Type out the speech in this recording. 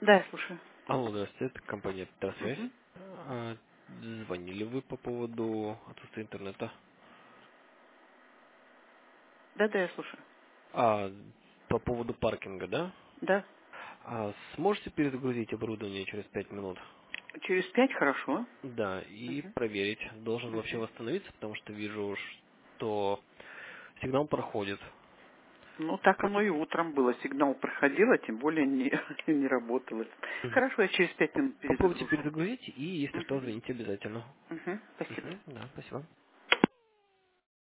Да, я слушаю. Алло, здравствуйте, это компания Петросвязь. Мгм. А, Звонили вы по поводу отсутствия интернета? Да, да, я слушаю. А, по поводу паркинга, да? Да. Сможете перезагрузить оборудование через 5 минут? Через 5 хорошо. Да, и Мгм. проверить, должен вообще Мгм. восстановиться, потому что вижу, что сигнал проходит. Ну, так оно и утром было. Сигнал проходил, а тем более не, не работало. Мгм. Хорошо, я через 5 минут Попробуйте перезагружу. перезагрузить, и если что, Мгм. звоните обязательно. Мгм. Спасибо. Да, спасибо.